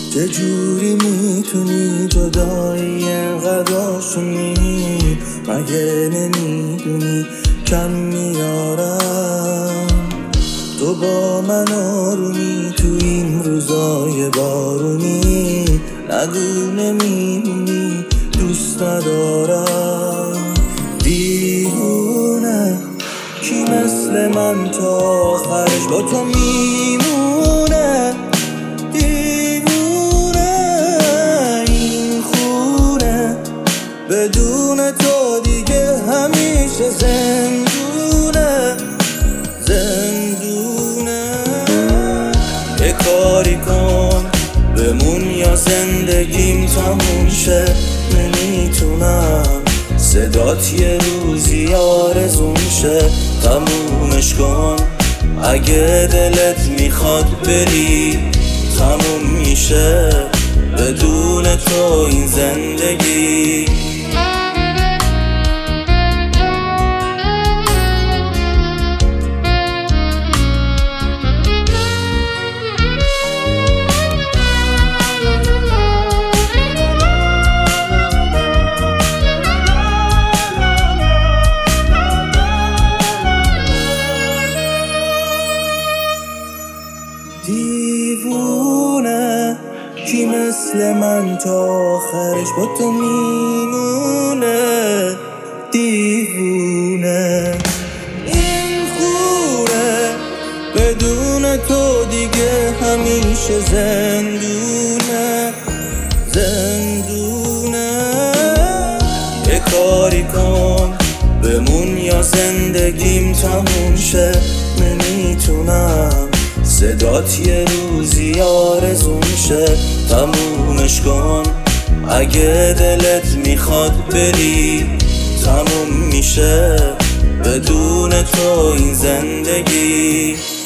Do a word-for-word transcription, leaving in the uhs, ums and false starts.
چجوری میتونی جدایی انقدرشونی؟ مگه نمیدونی کم میارم؟ تو با من آرومی تو این روزای بارونی، نگو نمیمونی دوست ندارم. دیوونه کی مثل من تا آخرش با تو میمونه؟ دیوونه این خونه بدون تو دیگه همیشه زندونه زندونه. یه کاری کن بمون یا زندگیم تموم شه، نمیتونم صدات یه روزی آرزوم شه. تمومش کن اگه دلت میخواد بری، تموم میشه بدون تو این زندگی. دیوونه کی مثل من تا آخرش با تو میمونه؟ دیوونه این خونه بدون تو دیگه همیشه زندونه زندونه. یه کاری کن بمون یا زندگیم تموم شه، نمیتونم صدات یه روزی آرزوم شه. تمومش کن اگه دلت میخواد بری، تموم میشه بدون تو این زندگی.